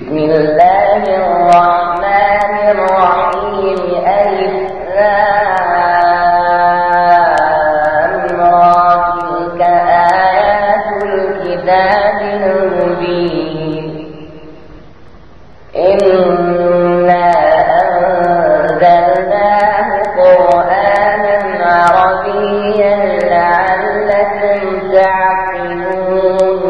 بسم الله الرحمن الرحيم. ألف لام را تلك آيات الكتاب المبين. إنا أنزلناه قرآنا عربيا لعلكم تعقلون.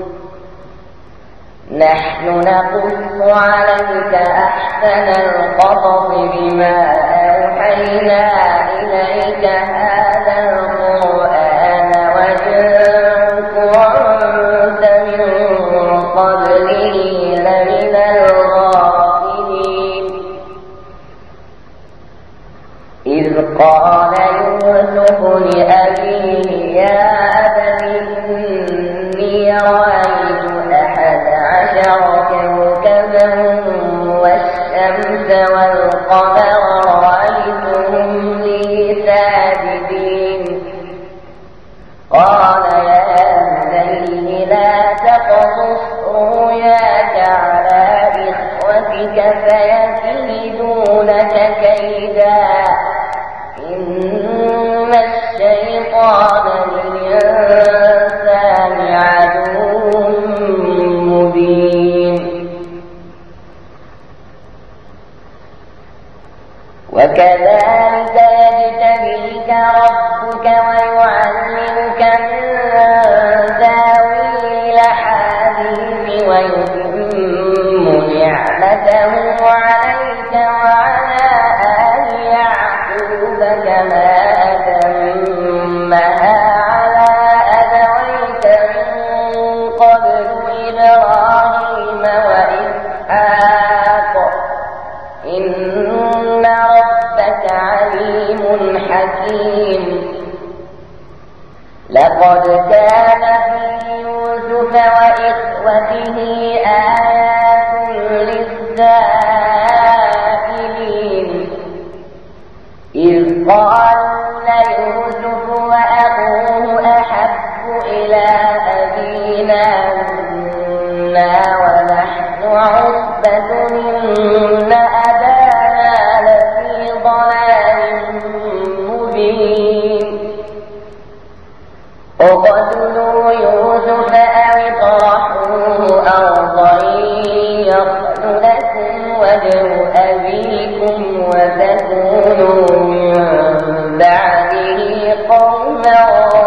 نحن نقص عليك أحسن القصص بما أوحينا إليك هذا القرآن وإن كنت من قبله لمن الغافلين. إذ قال يوسف لأبيه يا أبت إني رأيت 11 كوكبا والشمس والقمر رأيتهم لي ساجدين. قال يا بني لا تقصص رؤياك على إخوتك فيكيدوا لك كيدا إن الشيطان للإنسان عدو مبين. وكذلك يجتبيك ربك ويعلمك من تاويل الأحاديث ويتم نعمته عليك وعلى آل يعقوب كما أتمها على أبويك من قبل إبراهيم وإسحاق إن ربك عليم حكيم. لقد كان في يوسف وإخوته آيات للسائلين إذ قالوا ليوسف وأخوه أحب إلى أبينا منا ونحن عصبة إن أبانا لفي ضلال مبين. اقتلوا يوسف أو اطرحوه أرضا يخل لكم وجه أبيكم وتكونوا من بعده قوما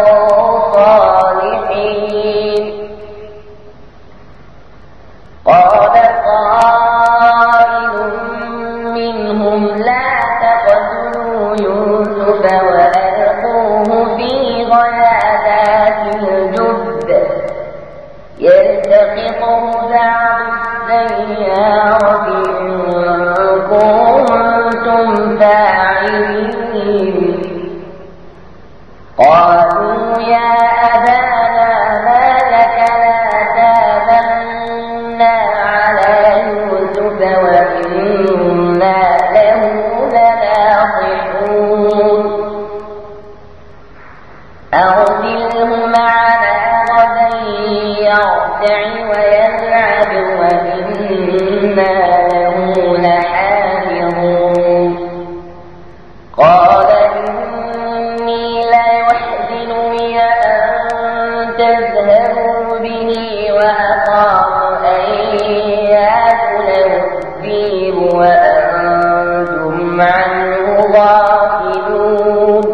صالحين. قال قائل منهم لا تقتلوا يوسف وألقوه في غيابات الجب يلتقطه بعض السيارة إن كنتم فاعلين. قالوا يا أبانا ما لك لا تامنا على يوسف وإنا له لناصحون. أرسله معنا غدا يرتع ويلعب وإنا له لحافظون. قال إني ليحزنني أن تذهبوا به وأخاف أن يأكله الذئب وأنتم عنه غافلون.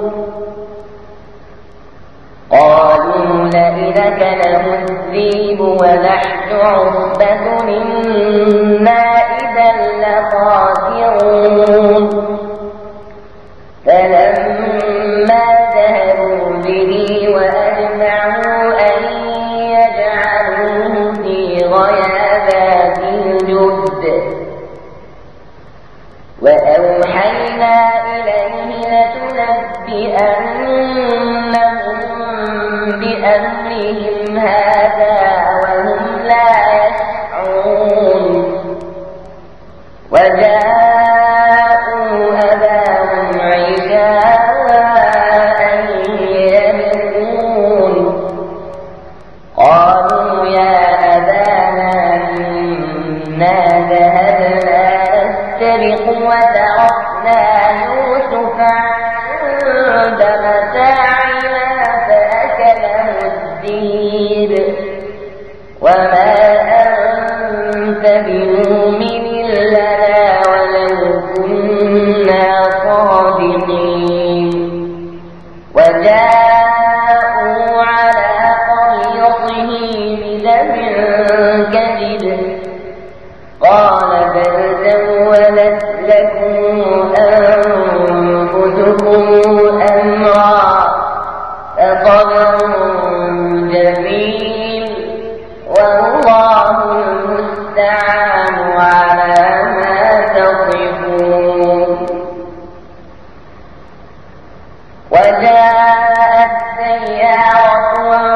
قالوا لئن أكله الذئب ونحن عصبة إنا إذا لخاسرون. فلما ذهبوا به وأجمعوا أن يجعلوه في غيابات الجب وأوحينا إليه لتنبئنهم بأمرهم هذا وهم لا يشعرون. وجاءوا أباهم عشاء يبكون. قالوا يا أبانا ذهبنا نستبق وتركنا يوسف عند متاعنا فأكله الذئب وما أنت بمؤمن لنا ولو كنا صادقين وجاءوا على قريته بدم كذب قال بل سولت لكم أنفسكم أمرا فصبر جميل والله المستعان على ما تصفون وجاءت سيارة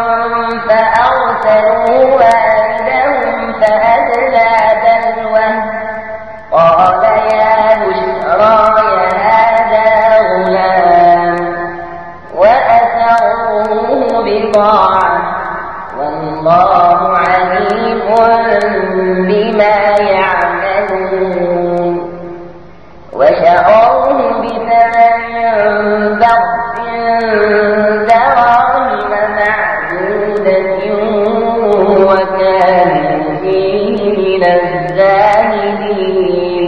فأرسلوا والدهم فأدلى دلوه قال يا بشرى هذا غلام وأسروه بضاعة والله عليم بما يعملون وشروه بثمن بخس دراهم معدودة وكانوا فيه من الزاهدين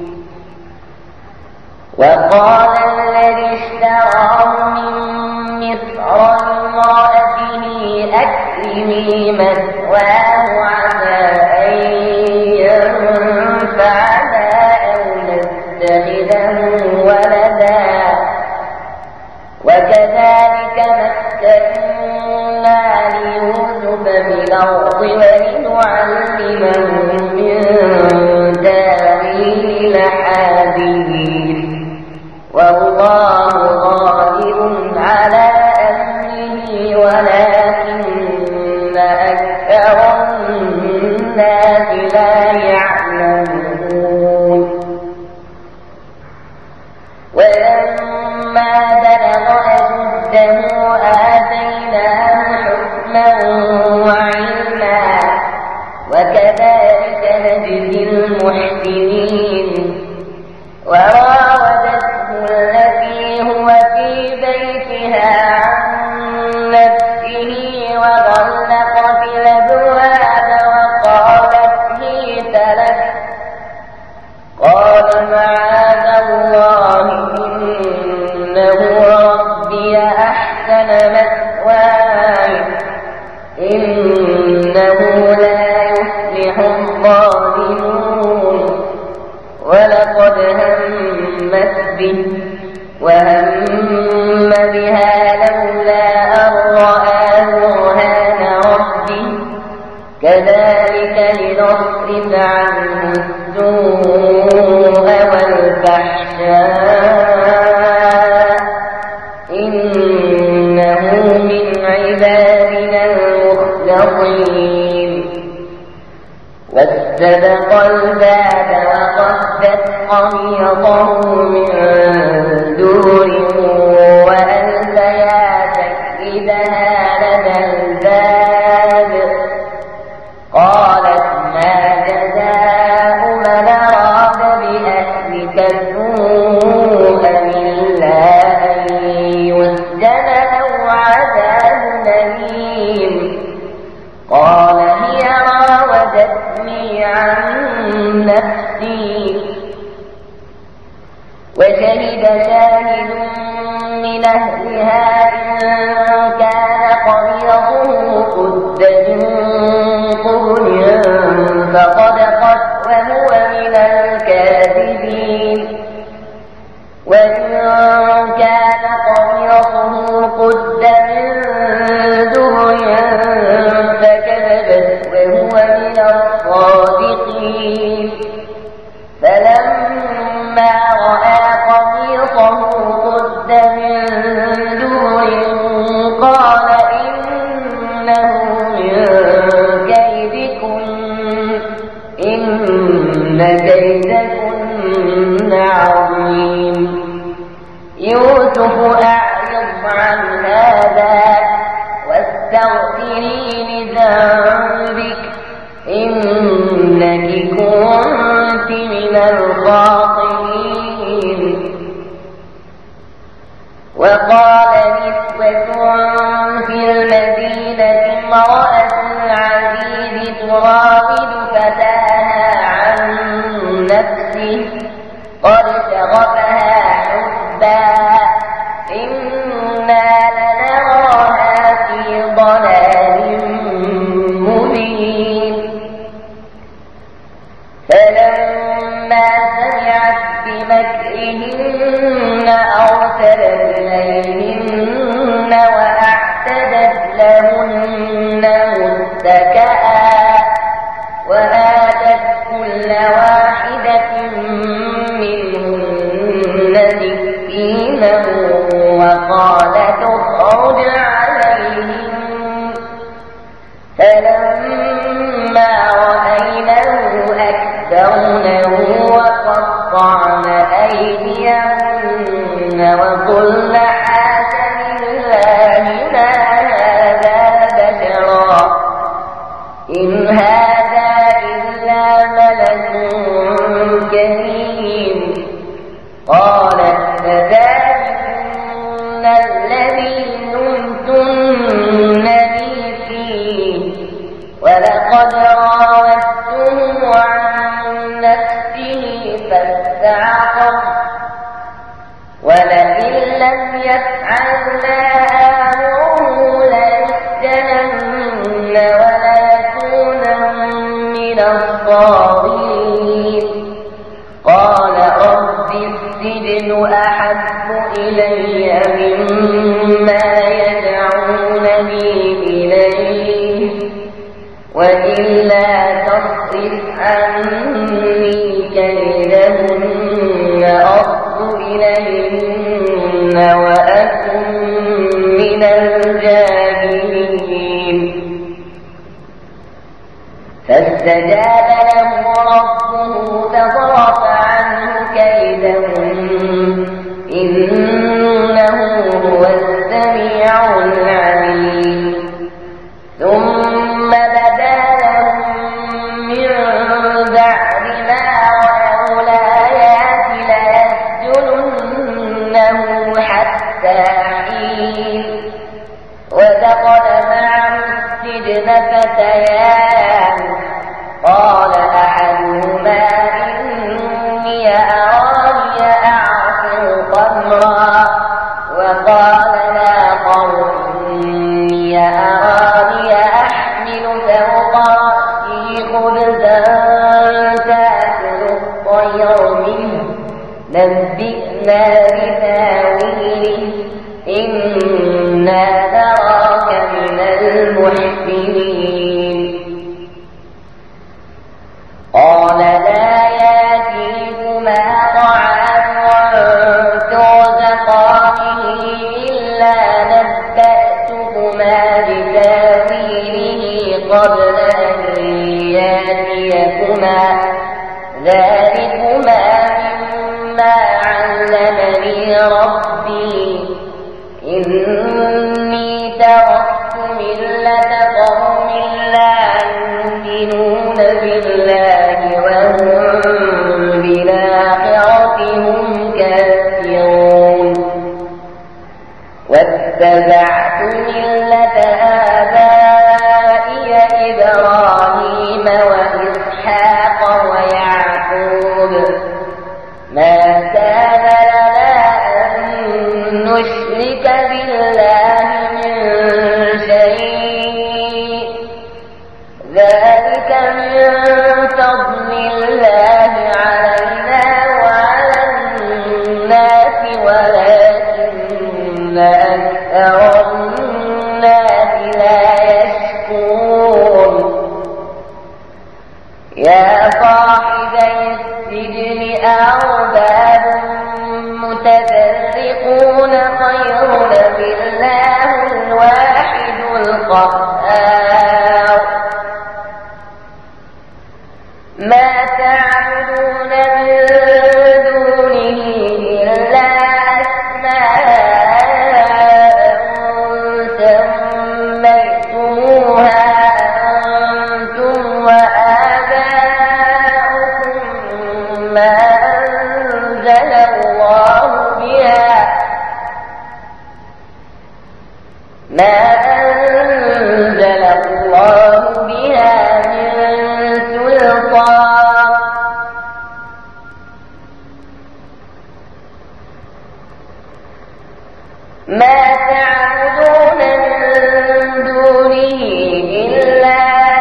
وقال الذي اشتراه من مصر لامرأته أكرمي مثواه عسى أن ينفعنا أو نتخذه ولدا وكذلك مكنا ليوسف في الأرض ولنعلمه من تأويل الأحاديث والله غالب على أمره ولكن أكثر الناس لا يعلمون ولما بلغ أشده آتيناه حكما وعلما وكذلك نجزي المحسنين وراودته التي هو في بيتها عن نفسه وغلقت الأبواب وقالت هيت لك قال معاذ الله إنه ربي أحسن مثواي إنه لا يفلح الظالمون ولقد همت به وهم بها لولا أن رأى برهان ربه كذلك لنصرف عنه السوء والفحشاء إنه من عبادنا المخلصين واستبق الباب وقدت قميصه من دور وألف يا سيدها لدى الباب قالت ما جزاء من أراد بأهلك سوءا إلا أن يسجن أو عذاب أليم قال هي راودتني عن نفسي وشهد شاهد من أهلها إن كان قميصه قد من قبل فصدقت وهو من الكاذبين وإن كان قميصه قد من دبر فكذبت وهو من الصادقين فلما رأى قميصه قد من دبر قال إنه من كيدكن إن كيدكن عظيم يوسف أعرض عن هذا واستغفري لذنبك إنك كنت من الخاطئين. وقال نسوة في المدينة امرأة العزيز تراود فتاها عن نفسه قد شغفها حبا إنا لنراها في ضلال مبين. فلما سمعت بمكرهن أرسلت إليهن وأعتدت لهن متكئا وآتت كل واحدة منهن سكينا وقالت اخرج عليهم. فلما رأينه أكبرنه وقطعن أيديهن وقلن حاش لله ما هذا بشرا إن هذا إلا ملك كريم. قالت فذلكن الذي لمتنني فيه ولقد راودته عن نفسه فاستعصم ولئن لم يفعل ما آمره ليسجنن وليكونن من الصاغرين. قال رب السجن أحب إلي مما يدعونني إليه وإلا تصرف عني كيدهن أصب إليهن وأكن من الجاهلين. فاستجاب له ربه فصرف عنه كيدهن إنه هو السميع العليم. ثم بدا لهم من بعد ما رأوا الآيات ليسجننه حتى حين. ودخل معه السجن فتيان قال أحدهما إني أراني أعصر خمرا وقال الآخر إني أراني أحمل فوق رأسي خبزا تأكل الطير منه نبئنا بتاويله إنا نراك من المحسنين. قال لا يأتيكما طعام ترزقانه إلا نبأتكما بتاويله قبل أن يأتيكما ذلكما مما علمني ربي إني تركت ملة قوم لا يؤمنون بالله وهم بالآخرة هم كافرون واتبعت ملة آبائي إبراهيم وإسحاق ويعقوب ما كان لنا أن نشرك بالله من شيء ذلك من فضل الله علينا وعلى الناس ولكن أكثر الناس لا يشكرون. يا صاحبي السجن أرباب متفرقون خير أم الله الواحد القهار. ما تعبدون من دونه إلا أسماء سميتموها أنتم وآباؤكم ما ما تعبدون من دونه إلا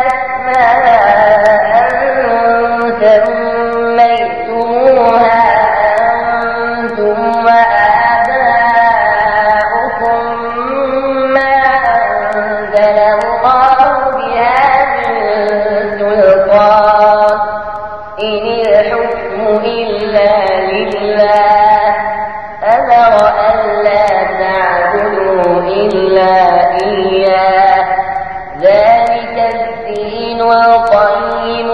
أسماء سميتموها أنتم وآباؤكم ما أنزل الله بها من سلطان إن الحكم إلا لله أمر ألا تعبدوا إلا إياه ذلك الدين القيم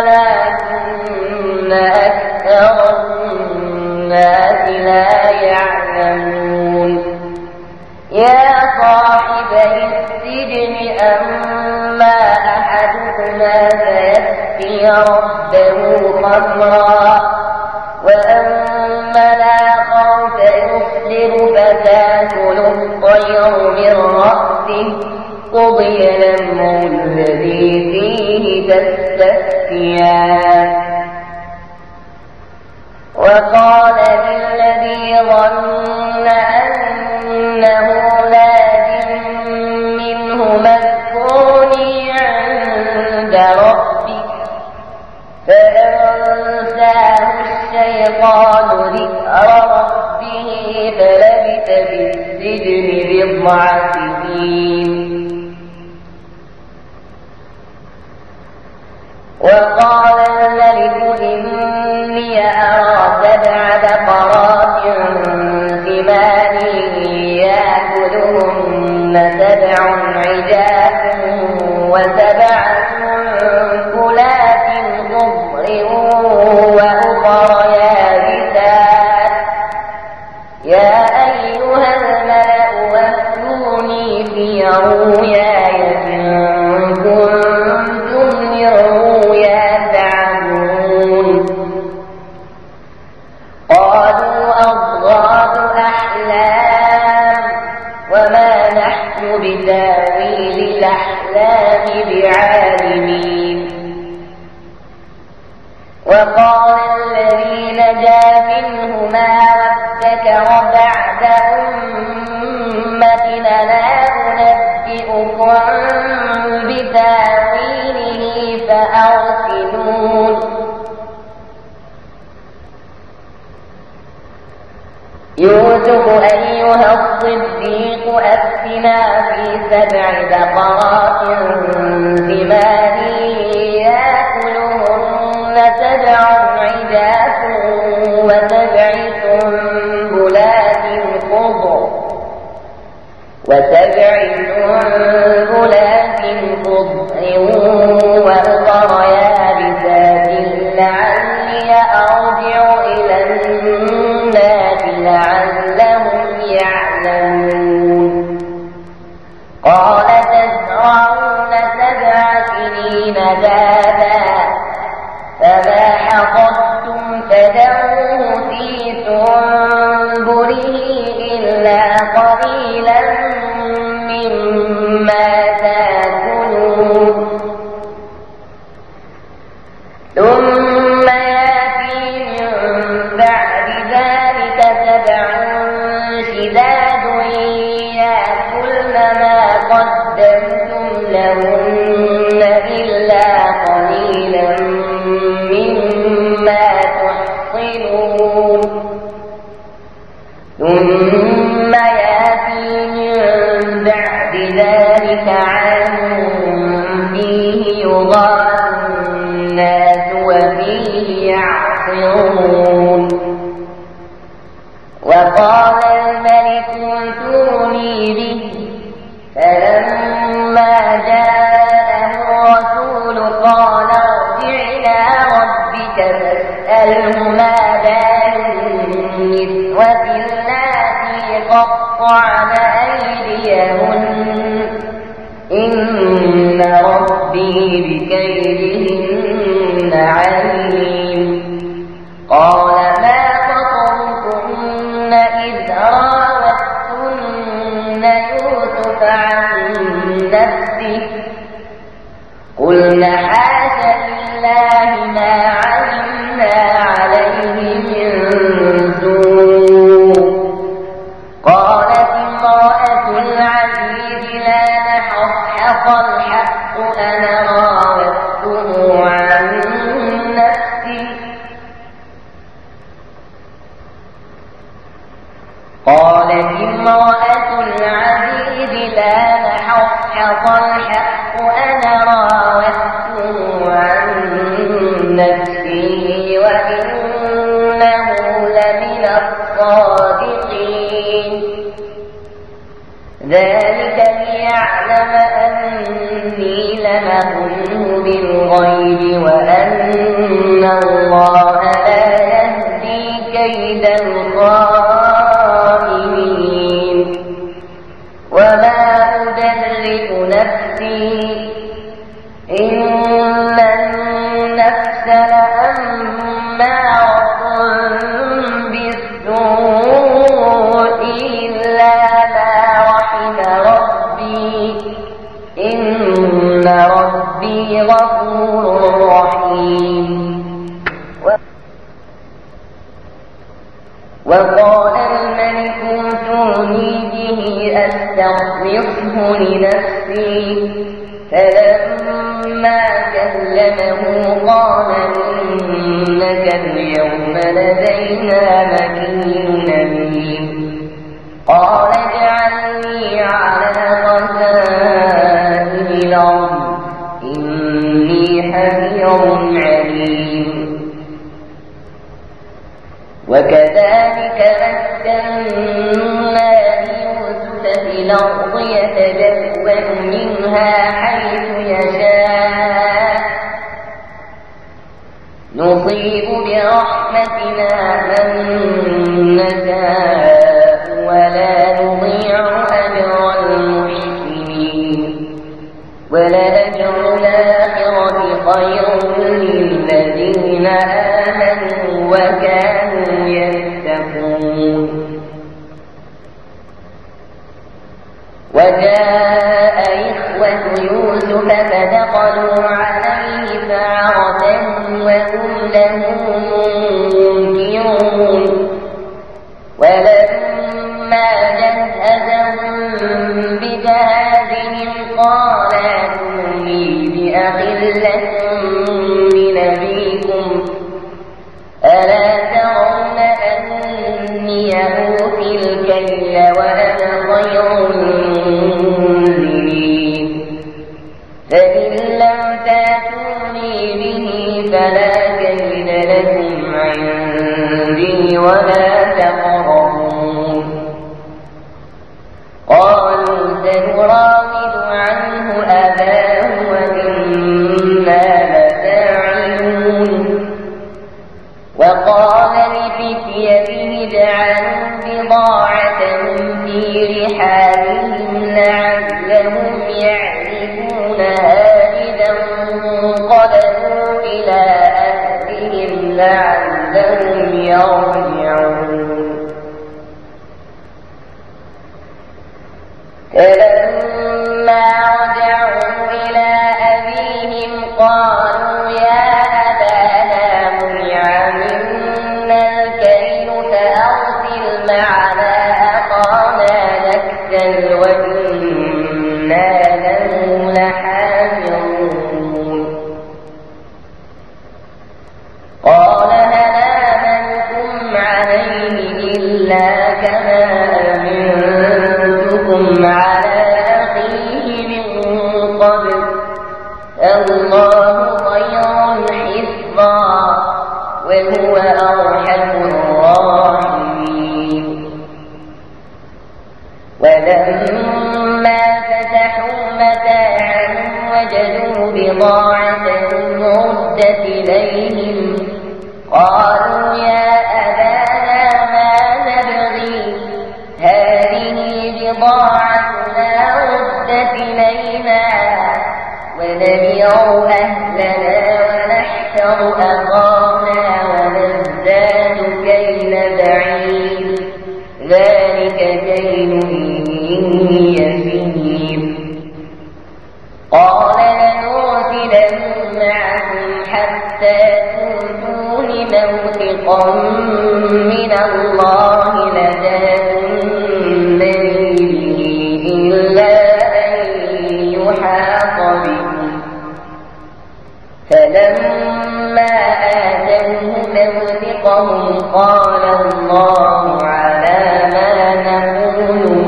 ولكن أكثر الناس لا يعلمون يا صاحبي السجن أما أحدكما فيسقي ربه خمرا وأما الآخر فيصبر فتاكل الطير من رأسه قضي الأمر الذي فيه تستفتيان وقال للذي ظن أنه ناج منه اذكرني عند ربك فأنساه الشيطان ذكر ربه فلبث في السجن بضع سنين وقال الملك إني أرى 7 بقرات ثمان يأكلهن 7 عجاف و7 سنبلات خضر وأخر يابسات يا أيها الملأ وافتوني في رؤياي إن كنتم للرؤيا تعبدون قالوا أضغاث أحلام وما نحن بتاويل الأحلام بعالمين وقال الذي نجا منهما وادكر بعد أمة لا أنبئكم بتاويله فأرسلون يوسف أيها الصديق أفتنا في 7 بقرات ثمان يأكلهن 7 عجاف و7 سنبلات خضر وأخر يابسات لعلي أرجع إلى الناس لعلهم يعلمون قال تزرعون 7 سنين دابا فما حصدتم فذروه في سنبله إلا قليلا مما تأكلون ثم يأتي من بعد ذلك 7 شداد يأكلن ما قدمتم لهن إلا قليلا مما تحصنون ثم يأتي من بعد ذلك عام فيه يغاث الناس وفيه يعصرون وقال الملك ائتوني به فلما جاءه الرسول قال ارجع إلى ربك فاسأله ما بال النسوة اللاتي قطعن أيديهن إن ربي بكيدهن عليم قال ما خطبكن إذ راوتن يوسف عن نفسه قلنا حاش لله ما علمنا عليه من سوء قالت امرأة امرأة العزيز لا نحصحص الحق أنا راودته عن نفسه وإنه لمن الصادقين ذلك ليعلم أني لم أخنه بالغيب وأن الله لا يهدي كيد الخائنين وما أبرئ نفسي إن النفس لأمارة بالسوء إلا ما رحم ربي إن ربي غفور رحيم وقال الملك ائتوني به أستخلصه لنفسي فلما كلمه قال إنك اليوم لدينا مكين أمين قال اجعلني على خزائن الأرض إني حفيظ عليم وكذلك مكنا ليوسف في الأرض يتبوأ منها حيث يشاء نصيب برحمتنا من نشاء ولا نضيع أجر المحسنين ولأجر الآخرة خير للذين آمنوا وكانوا يتقون وجاء إخوة يوسف فدخلوا عليه سعرة وهم له منكرون ولما جهزهم بجهازهم قال ائتوني بأخ لكم من أبيكم ألا ترون أني أوفي الكيل وأنا خير المنزلين فإن لم تأتوني به فلا كيل لكم عندي ولا تقربون قالوا سنراود عنه أباه وإنا لفاعلون وقال لفتيته اجعلوا بضاعتهم في رحالهم لعلهم يعرفونها إذا انقلبوا إلى أهلهم لعلهم يرجعون فلما رجعوا إلى أبيهم قالوا يا أبانا منع منا الكيل فأرسل معنا أخانا نكتل وإنا له لحافظون قال هل آمنتم عليه إلا كما أمنتكم على أخيه من قبل الله خير حفظا وهو أرحم الراحمين ولما فتحوا متاعهم وجدوا بضاعتهم ردت إليهم قالوا يا أبانا ما نبغي هذه بضاعتنا ردت إلينا ونبيع أهلنا ونحشر أخانا ونزداد كيل بعيد ذلك كيل يسير قال لنرسلن معكم حتى تؤتون موثقا من الله لتأتون به إلا أن يحاط بكم فلما آتوه موثقهم قال الله على ما نقول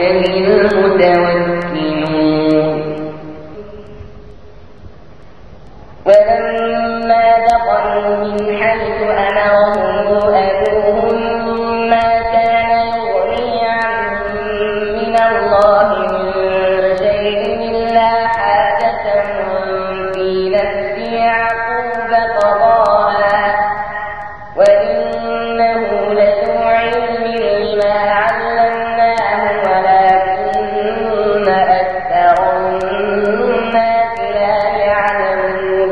المتوكلون. ولما دخلوا من حيث أمرهم أبوهم ما كان يغني عنهم من الله من شيء إلا حاجة في نفس يعقوب قضاها وإنه لذو علم لما علمناه ولكن أكثر الناس لا يعلمون.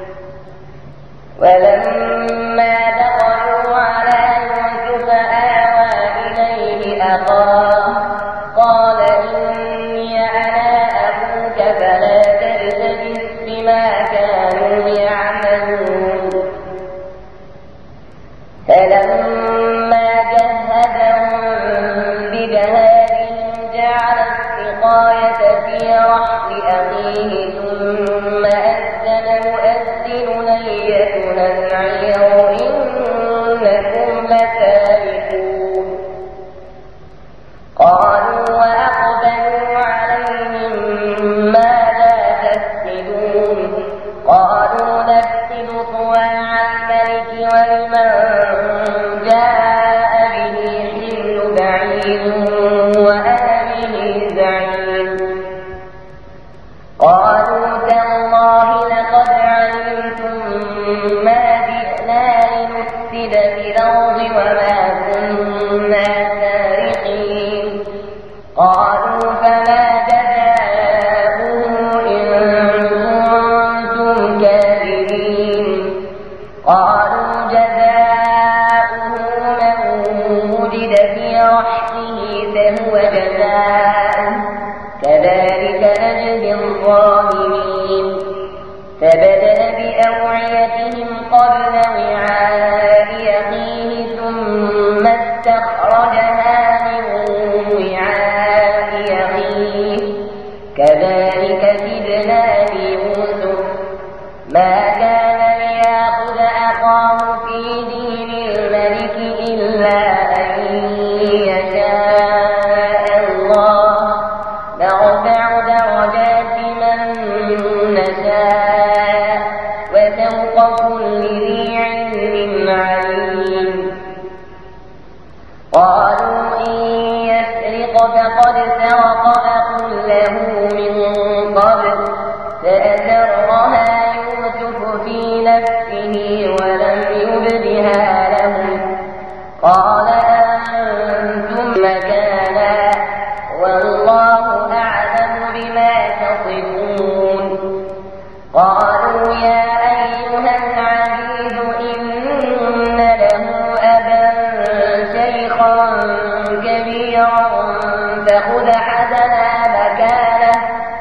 ولما دخلوا على يوسف آوى إليه أخاه قال إني أنا أبوك فلا تبتئس بما كانوا يعملون. فلما جهزهم بجهازهم جعل السقاية في رحل أخيه ثم أذن مؤذن أيتها العير إنكم لسارقون. قالوا وأقبلوا عليهم ماذا تفقدون قالوا نفقد صواع الملك ولمن جاء به حمل بعير وأنا به زعيم. قالوا تالله لقد علمتم ما جئنا لنفسد في الأرض وما كنا سارقين. قالوا فما جزاؤه إن كنتم كاذبين. قالوا جزاؤه من وجد في رحله فهو جزاؤه كذلك نجزي الظالمين. فبدأ بأوعيتهم قبل وعاء أخيه ثم استخرجها من وعاء أخيه كذلك كدنا ليوسف ما كان ليأخذ أخاه في دين الملك إلا أن يشاء الله نرفع درجات من نشاء وفوق كل ذي علم عليم. قالوا إن يسرق فقد سرق أخ له من قبل فأسرها يوسف في نفسه ولم يبدها لهم. قال أنتم مكانا والله أعلم بما تصفون. قالوا يا أيها العزيز إن له أبا شيخا كبيرا فخذ حسنا مكانه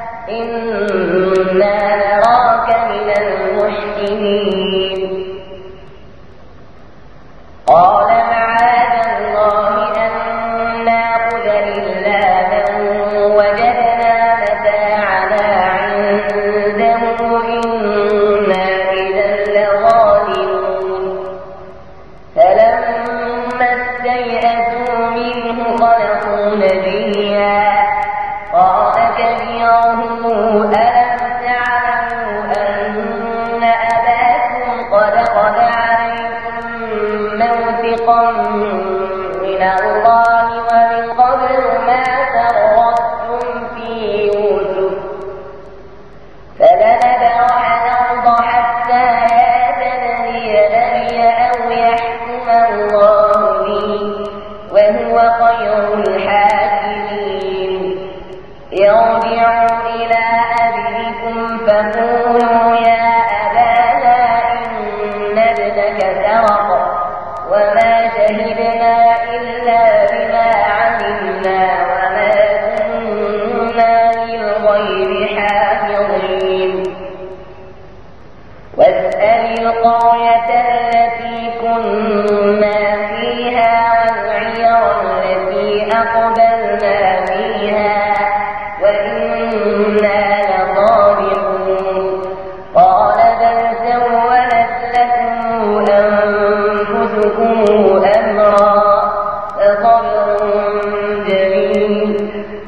إنا نراك من المحسنين. قال معاذ الله أن نأخذ إلا من وجدنا متاعنا عنده إنا إذا لظالمون. فلما استيئسوا منه خلقوا نبيا قال كبيرهم ألم تعلموا أن أباكم قد خذ عليكم موثقا من الله ومن قبل ما فرطتم في يوسف فلنبرح الأرض حتى يأذن لي أبي أو يحكم الله لي وهو خير الحاكمين. ارجعوا إلى أبيكم فقولوا يا أبانا إن ابنك سرق وما شهدنا إلا بما علمنا وما كنا للغيب حافظين. واسأل القرية التي كنا فيها والعير التي أقبلنا فيها وإنا لصادقون. قال بل سولت لكم أنفسكم أمرا فصبر جميل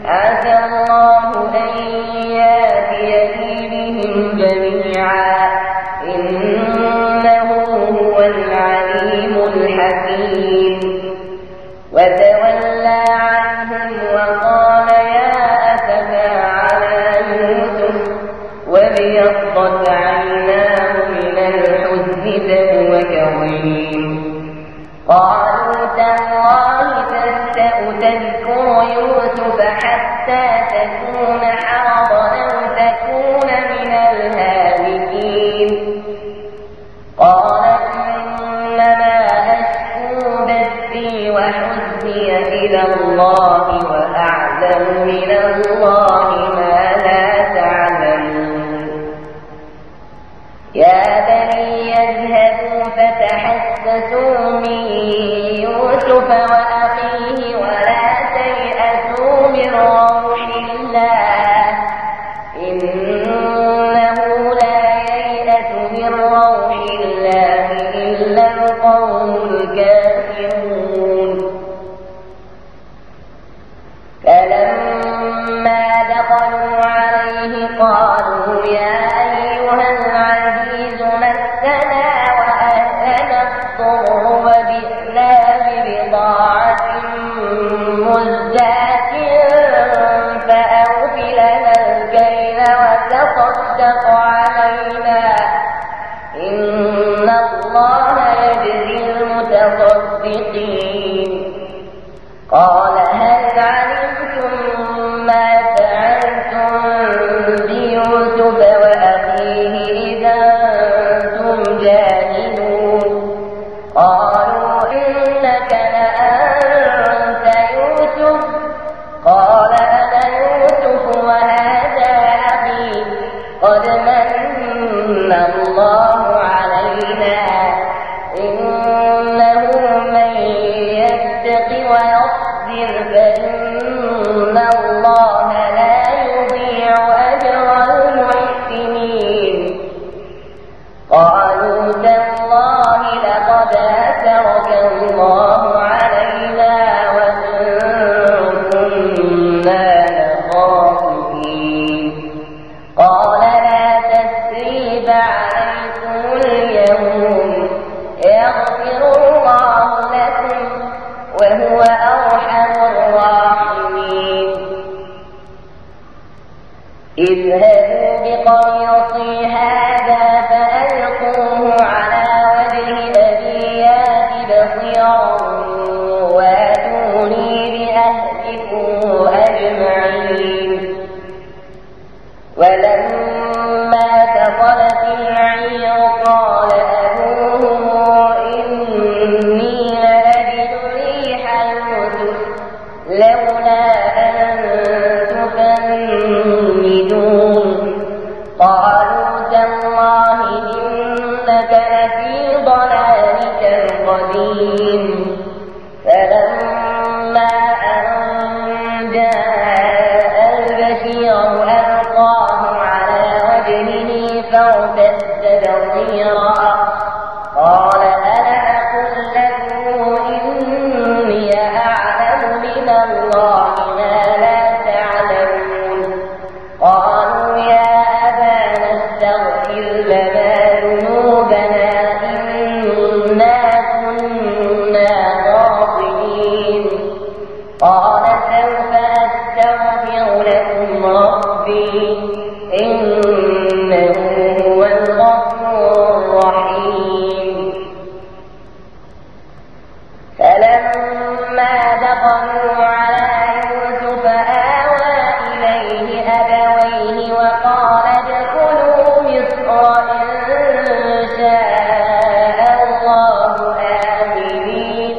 حتى تكون حرضا أو تكون من الهالكين. قال إنما أشكو بثي وحزني إلى الله وأعلم من الله ما لا تعلمون. يا بني اذهبوا فتحسسوا من يوسف وأخيه ولا تيأسوا من روح الله إنه لا ييأس من روح الله إلا القوم الكافرون. فلما دخلوا عليه قالوا يا أيها العزيز مسنا وأهلنا الضر وجئنا ببضاعة مزجاة فأوف لنا الكيل وتصدق علينا إن الله يجزي المتصدقين. قال هل علمتم ما فعلتم بيوسف وأخيه إذا أنتم جاهلون؟ قالوا إنك لأنت يوسف. قال أنا يوسف وهذا أخي قد من الله علينا إنه من يتق ويصبر فإن الله لا يضيع أجر المحسنين. قالوا تالله لقد أثرك الله علينا وإن كنا لخاطئين. قال لا تثريب عليكم اليوم يغفر الله لكم وهو أرحم الراحمين. اذهبوا بقميصي هذا فألقوه على وجه أبي يأت بصيرا وأتوني بأهلكم أجمعين. ولما فصلت العير قال أبوهم إني لأجد ريح يوسف لولا أن تفندون. قالوا تالله إنك لفي ضلالك القديم. فلما أن جاء البشير ألقاه على وجهه فارتد بصيرا. قال أنا أقول لكم إني أعلم من الله ما لا تعلمون. قالوا يا أبانا استغفر لنا ذنوبنا إنا كنا خاطئين. قال سوف أستغفر لكم ربي إنه هو الغفور الرحيم. فلما دخلوا على يوسف آوى إليه أبويه وقال ادخلوا مصر إن شاء الله آمنين.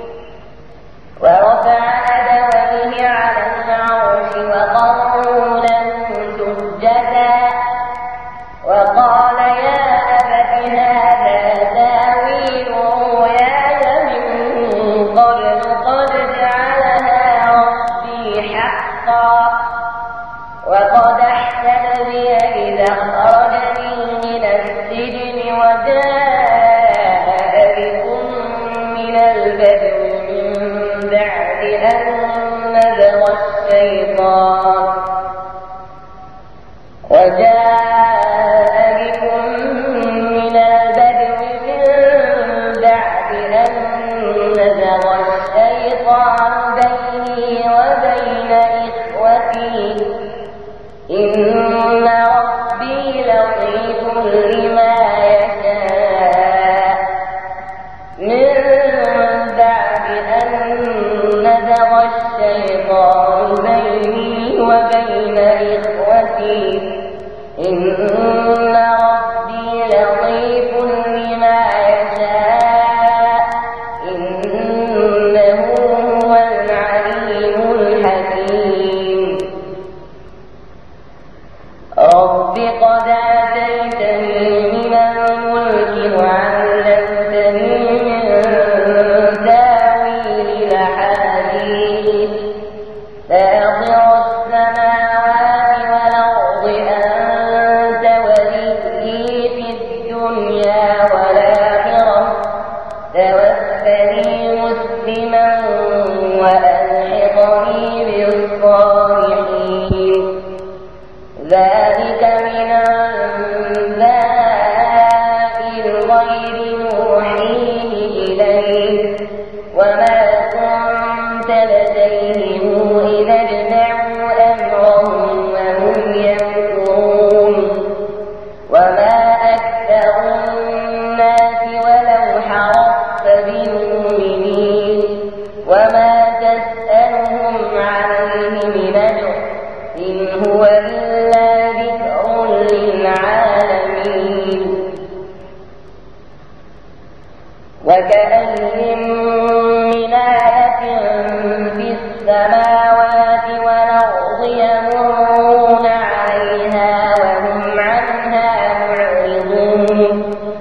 ورفع أبويه على العرش وقروا له سجدا وقال يا أبت هذا تاويل رؤياي من قبل قد جعلها ربي حقا وقد أحسن بي إذا أخرجني من السجن وجاء بكم من البدو من بعد أن نزغ الشيطان بيني وبين إخوتي إن ربي لطيف لما يشاء من بعد أن نزغ الشيطان بيني رب قد آتيتني من الملك وعلمتني من تاويل الأحاديث فاطر السماوات والأرض أنت وليي في الدنيا والآخرة توفني مسلما وألحقني بالصالحين ذلك من أنباء الغيب نوحيه إليك وما كنت لديهم إذا اجمعوا أمرهم وهم يمكرون وما أكثر الناس ولو حرصت بمؤمنين وما تسألهم عليه من أجر إن هو إلا ذكر للعالمين وكأين من آية في السماوات والأرض يمرون عليها وهم عنها معرضون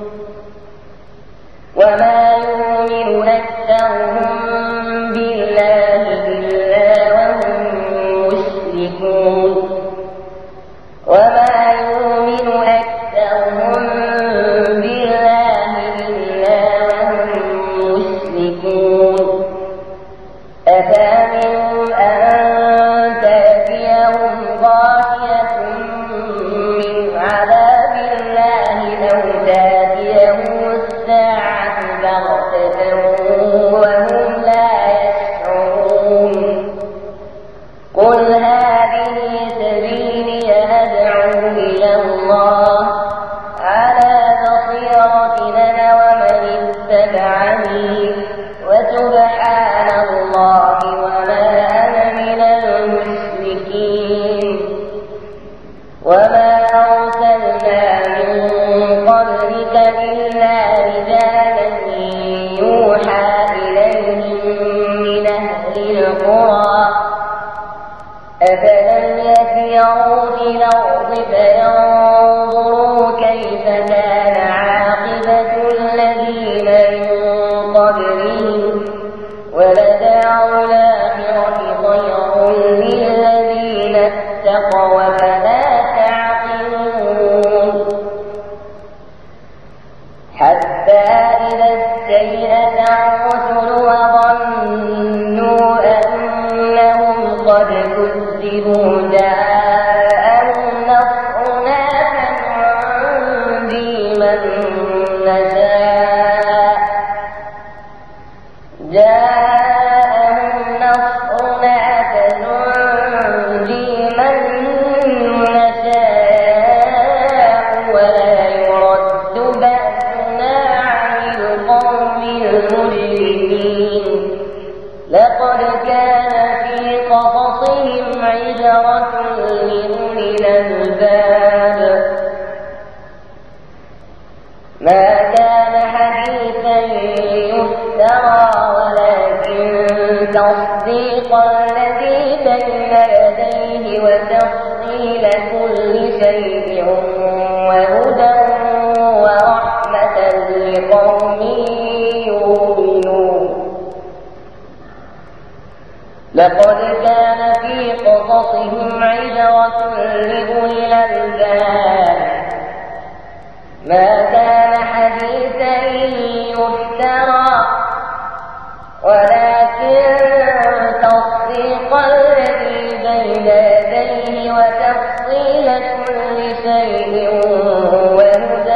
وما يؤمن أكثرهم بالله إلا وهم مشركون وما يؤمن أكثرهم بالله إلا وهم مشركون أفأمنوا أن تأتيهم غاشية من عذاب الله أو تأتيهم الساعة بغتة وهم لا يشعرون قل هذه سبيلي أدعو إلى الله على بصيرة أنا ومن اتبعني وسبحان الله وما أنا من المشركين وما أرسلنا من قبلك إلا رجالا يوحى إليهم من أهل القرى أفلم يسيروا في الأرض فينظروا كيف كان عاقبة الذين من قبلهم ولدار الآخرة خير للذين اتقوا أفلا تعقلون حتى إذا استيأس الرسل وظنوا أنهم قد كذبوا جاءهم نصرنا فنجي من نشاء جاءهم نصرنا فنجي من نشاء ولا يرد بأسنا عن القوم المجرمين لقد كان في قصصهم عبرة لأولي الألباب ما كان حديثا يفترى ولكن تصديق الذي بين يديه وتفصيل كل شيء وهدى ورحمة لقوم يؤمنون لقد كان في قصصهم عبرة لأولي الألباب ما كان حديثا يفترى ولكن تصديق الذي بين يديه وتفصيل كل شيء وهدى